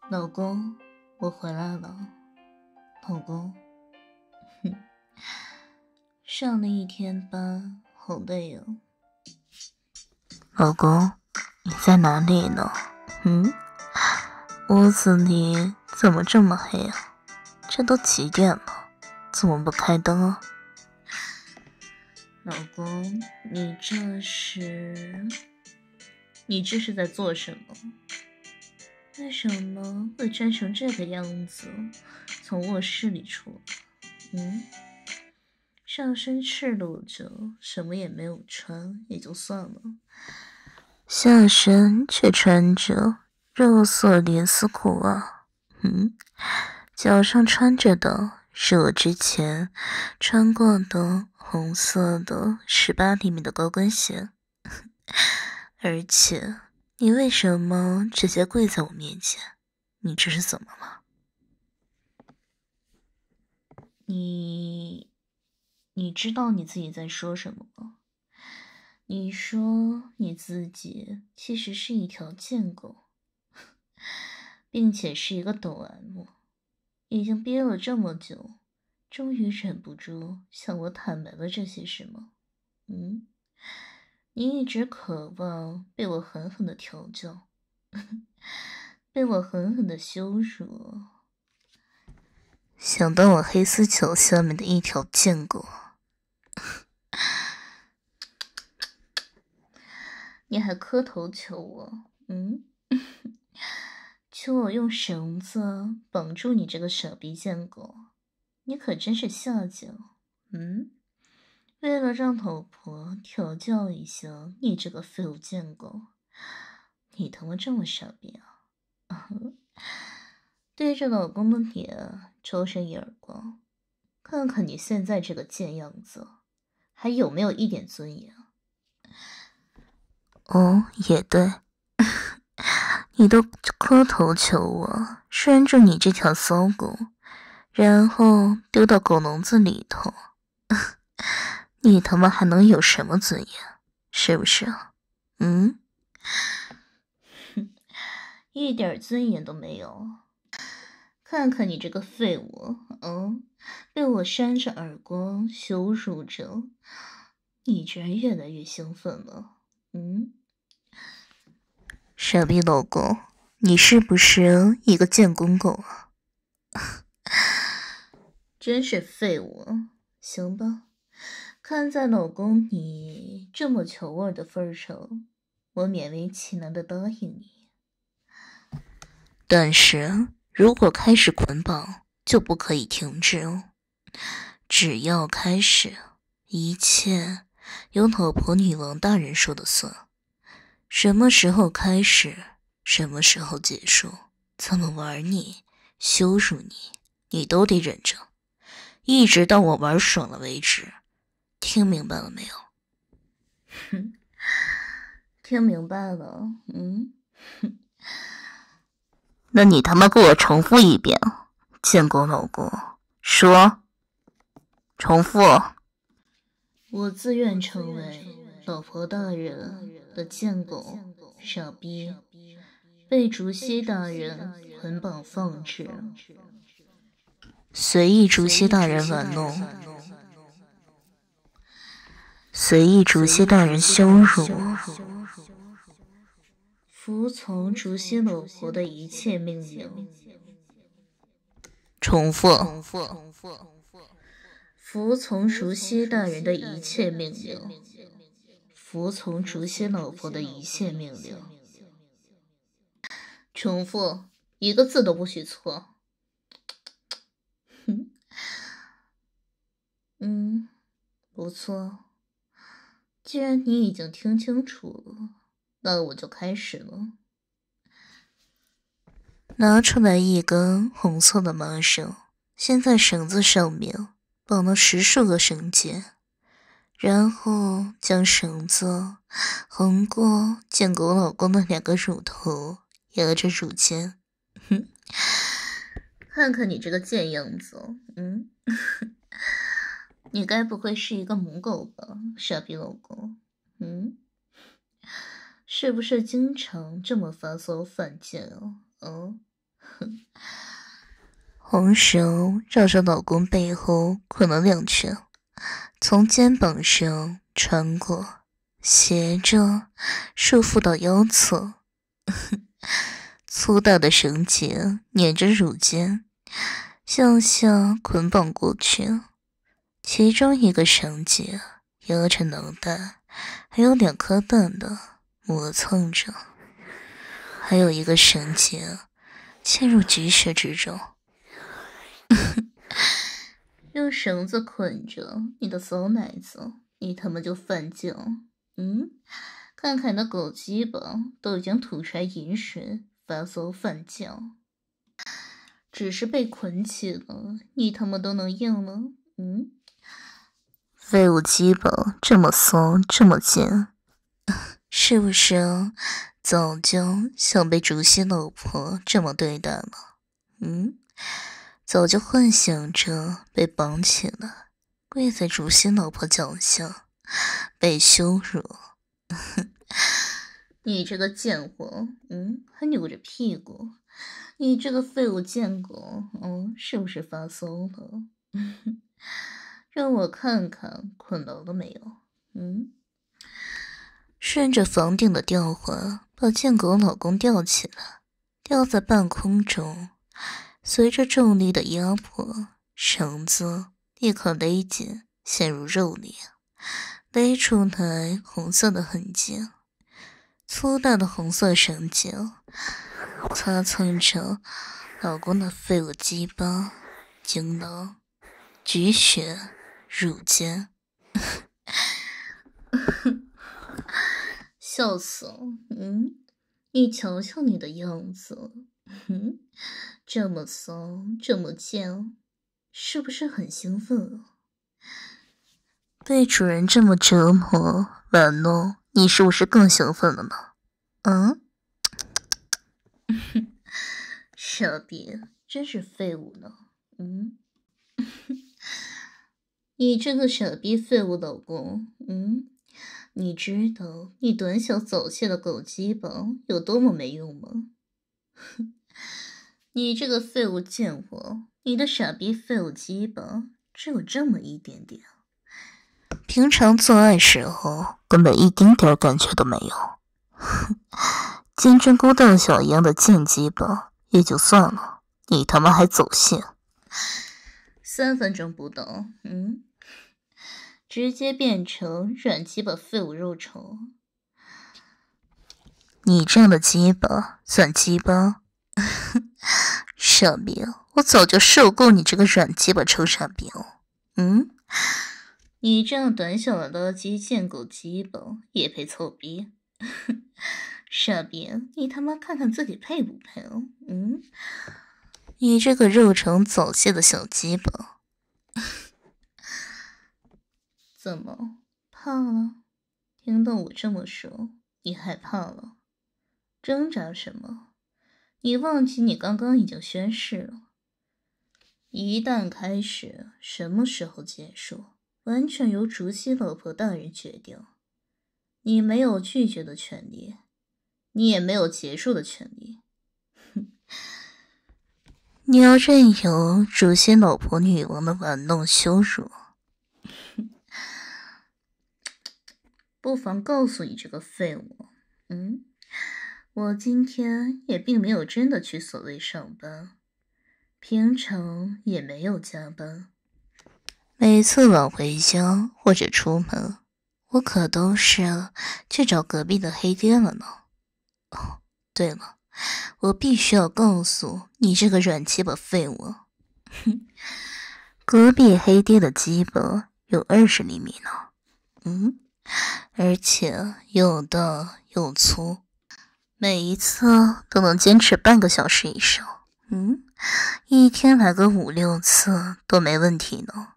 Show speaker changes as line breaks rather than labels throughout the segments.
老公，我回来了。老公，上了一天班，好累哦。老公，你在哪里呢？屋子里怎么这么黑啊？这都几点了，怎么不开灯啊？老公，你这是在做什么？为什么会穿成这个样子从卧室里出来？上身赤裸着，什么也没有穿也就算了，下身却穿着肉色蕾丝裤啊。脚上穿着的是我之前穿过的红色的18厘米的高跟鞋。而且你为什么直接跪在我面前？你这是怎么了？你知道你自己在说什么吗？你说你自己其实是一条贱狗，并且是一个抖 M， 已经憋了这么久，终于忍不住向我坦白了这些事吗？你一直渴望被我狠狠的调教，被我狠狠的羞辱，想当我黑丝球下面的一条贱狗。你还磕头求我，求我用绳子绑住你这个傻逼贱狗，你可真是下贱。为了让老婆调教一下你这个废物贱狗，你他妈这么傻逼啊？对着老公的脸抽上一耳光，看看你现在这个贱样子，还有没有一点尊严？哦，也对，你都磕头求我拴住你这条骚狗，然后丢到狗笼子里头，你他妈还能有什么尊严？是不是啊？一点尊严都没有。看看你这个废物，被我扇着耳光羞辱着，你居然越来越兴奋了。傻逼老公，你是不是一个贱公狗啊？真是废物。行吧，看在老公你这么求我的份上，我勉为其难的答应你。但是如果开始捆绑，就不可以停止哦。只要开始，一切由老婆女王大人说的算。什么时候开始，什么时候结束，怎么玩你，羞辱你，你都得忍着，一直到我玩爽了为止。听明白了没有？听明白了。那你他妈给我重复一遍，贱狗老公，说，重复。我自愿成为老婆大人的贱狗，傻逼，被竹溪大人捆绑放置，随意竹溪大人玩弄，随意竹溪大人羞辱，服从竹溪老婆的一切命令。重复。服从竹溪大人的一切命令，服从竹溪老婆的一切命令。重复，一个字都不许错。不错。既然你已经听清楚了，那我就开始了。拿出来一根红色的麻绳，先在绳子上面绑了10数个绳结，然后将绳子横过贱狗老公的2个乳头，压着乳尖。看看你这个贱样子，你该不会是一个母狗吧，傻逼老公？是不是经常这么发骚犯贱啊？ 红绳绕着老公背后捆了2圈，从肩膀上穿过，斜着束缚到腰侧。粗大的绳结粘着乳尖，向下捆绑过去。其中一个绳结压着脑袋，还有2颗蛋的磨蹭着，还有一个绳结嵌入菊穴之中。用绳子捆着你的骚奶子，你他妈就犯贱！看看你的狗鸡巴都已经吐出来饮水，发骚犯贱。只是被捆起了，你他妈都能硬了？废物鸡巴这么骚这么贱，是不是早就想被竹溪老婆这么对待了？早就幻想着被绑起来，跪在竹溪老婆脚下，被羞辱。你这个贱货，还扭着屁股，你这个废物贱狗，是不是发骚了？让我看看捆牢了没有？顺着房顶的吊环，把贱狗老公吊起来，吊在半空中。随着重力的压迫，绳子立刻勒紧，陷入肉里，勒出来红色的痕迹。粗大的红色绳结擦蹭着老公的废物鸡巴、精囊、菊穴、乳尖。笑死了！你瞧瞧你的样子，这么骚，这么贱，是不是很兴奋啊？被主人这么折磨玩弄，你是不是更兴奋了呢？傻逼，真是废物呢！你这个傻逼废物老公，你知道你短小早泄的狗鸡巴有多么没用吗？你这个废物贱货，你的傻逼废物鸡巴只有这么一点点，平常做爱时候根本一丁点感觉都没有。金针菇大小一样的贱鸡巴也就算了，你他妈还走泄，3分钟不到，直接变成软鸡巴废物肉虫。你这样的鸡巴算鸡巴？傻逼，我早就受够你这个软鸡巴臭傻逼了。你这样短小的垃圾贱狗鸡巴也配臭逼？傻逼，你他妈看看自己配不配哦？你这个肉成早泄的小鸡巴。怎么怕了？听到我这么说，你害怕了？挣扎什么？你忘记你刚刚已经宣誓了，一旦开始，什么时候结束，完全由竹溪老婆大人决定。你没有拒绝的权利，你也没有结束的权利。你要任由竹溪老婆女王的玩弄羞辱。不妨告诉你这个废物，我今天也并没有真的去所谓上班，平常也没有加班。每次晚回家或者出门，我可都是去找隔壁的黑爹了呢。哦，对了，我必须要告诉你这个软鸡巴废物，隔壁黑爹的鸡巴有20厘米呢。而且又大又粗，每一次都能坚持半个小时以上。一天来个5、6次都没问题呢。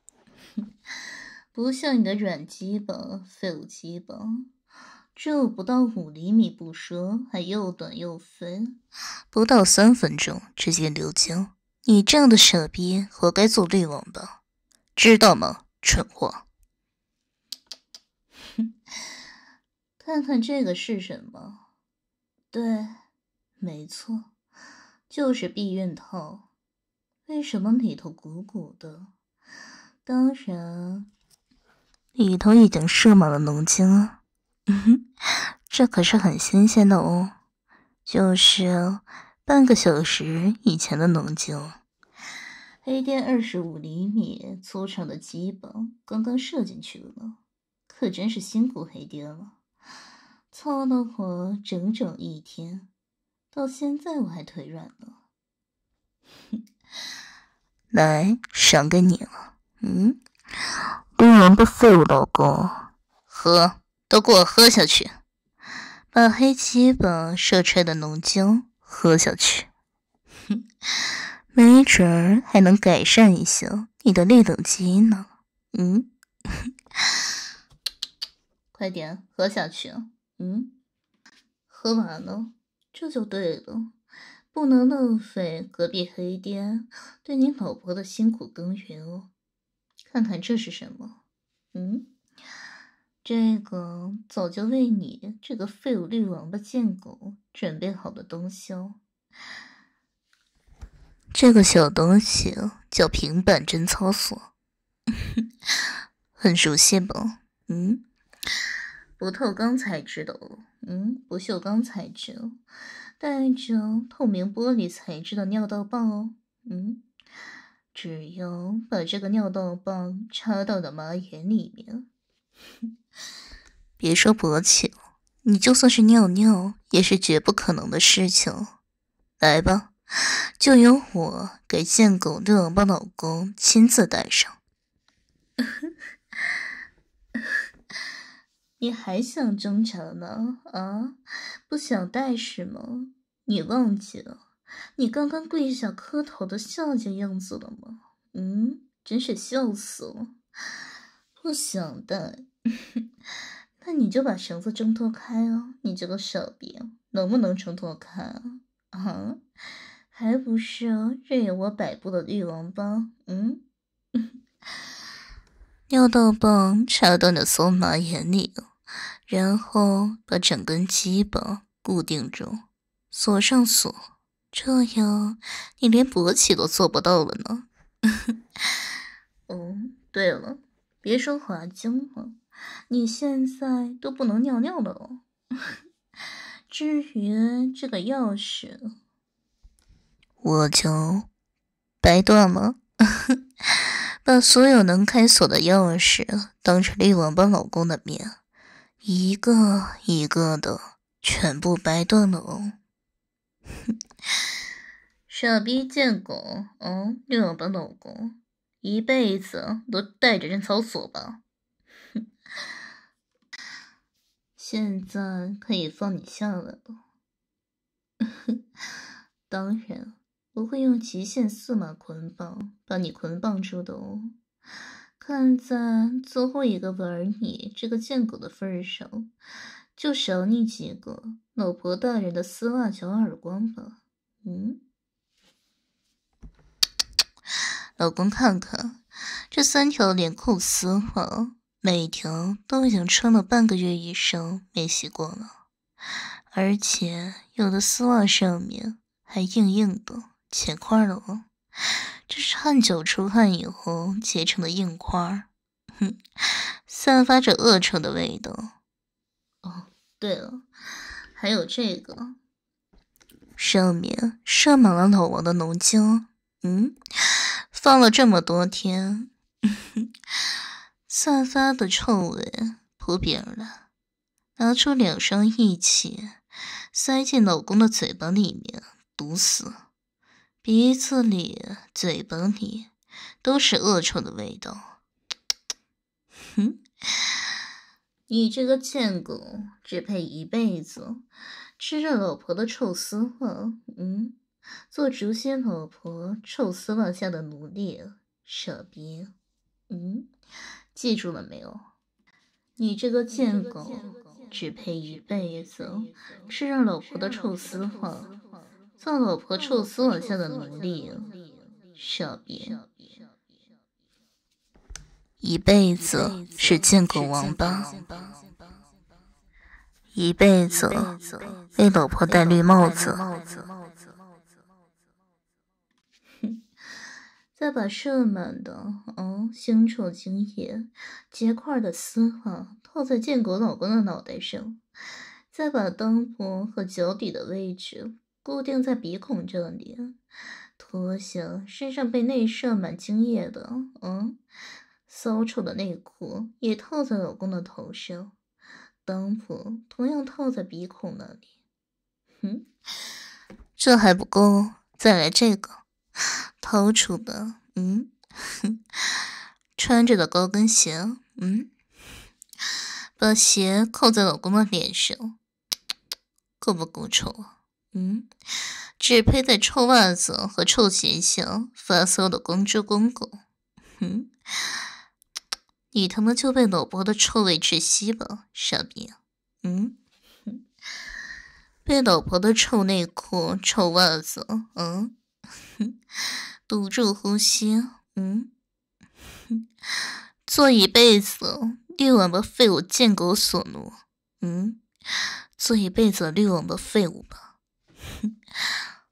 不像你的软鸡巴、废物鸡巴，只有不到5厘米不说，还又短又肥，不到3分钟直接流精。你这样的傻逼，活该做绿网吧？知道吗，蠢货？看看这个是什么？对，没错，就是避孕套。 为什么里头鼓鼓的？当然，里头已经射满了浓精啊。这可是很新鲜的哦，就是半个小时以前的浓精。黑电25厘米粗长的鸡巴刚刚射进去了，可真是辛苦黑电了，操了我整整1天，到现在我还腿软呢。来，赏给你了。绿人的废物老公，喝，都给我喝下去，把黑鸡巴射出来的浓精喝下去。没准儿还能改善一下你的裂冷肌呢。快点喝下去。喝完了，这就对了，不能浪费隔壁黑爹对你老婆的辛苦耕耘哦。看看这是什么？这个早就为你这个废物绿王八贱狗准备好的东西哦。这个小东西叫平板贞操锁，很熟悉吧？不透钢材质的哦，不锈钢材质，带着透明玻璃材质的尿道棒哦。只要把这个尿道棒插到的马眼里面，别说勃起了，你就算是尿尿也是绝不可能的事情。来吧，就由我给贱狗绿王八老公亲自带上。你还想挣扎呢？不想带是吗？你忘记了你刚刚跪下磕头的下贱样子了吗？真是笑死了。不想带，那你就把绳子挣脱开啊！你这个小逼，能不能挣脱开啊？还不是任由我摆布的绿王八？尿道棒插到你的松马眼里了，然后把整根鸡巴固定住，锁上锁，这样你连勃起都做不到了呢。对了，别说滑精了，你现在都不能尿尿了哦。至于这个钥匙，我就掰断了。把所有能开锁的钥匙当着绿王八老公的面，一个一个的全部掰断了哦。傻逼贱狗，绿王八老公，一辈子都带着贞操锁吧。现在可以放你下来了。当然，我会用极限4码捆绑把你捆绑住的哦。看在最后一个玩你这个贱狗的份上，就赏你几个老婆大人的丝袜脚耳光吧。老公，看看这3条连裤丝袜，每条都已经穿了半个月以上没洗过了，而且有的丝袜上面还硬硬的结块了哦。这是汗脚出汗以后结成的硬块，散发着恶臭的味道。对了，还有这个，上面射满了老王的浓精，放了这么多天，散发的臭味扑鼻而来。拿出2双一起，塞进老公的嘴巴里面毒死。鼻子里、嘴巴里都是恶臭的味道。你这个贱狗，只配一辈子吃着老婆的臭丝袜，做竹仙老婆臭丝袜下的奴隶，傻逼。记住了没有？你这个贱狗，只配一辈子吃着老婆的臭丝袜，做老婆臭丝袜下的奴隶，傻逼。一辈子是贱狗王八，一辈子为老婆戴绿帽子。 再把射满的腥臭精液结块的丝袜套在贱狗老公的脑袋上，再把裆部和脚底的位置固定在鼻孔这里，脱下身上被内射满精液的骚臭的内裤也套在老公的头上，裆部同样套在鼻孔那里。这还不够，再来这个，掏出的穿着的高跟鞋，把鞋扣在老公的脸上，够不够臭啊？只配在臭袜子和臭鞋下发骚的光之公公。你他妈就被老婆的臭味窒息吧，傻逼！被老婆的臭内裤、臭袜子，堵住呼吸，做一辈子绿网的废物贱狗所奴，做一辈子绿网的废物吧。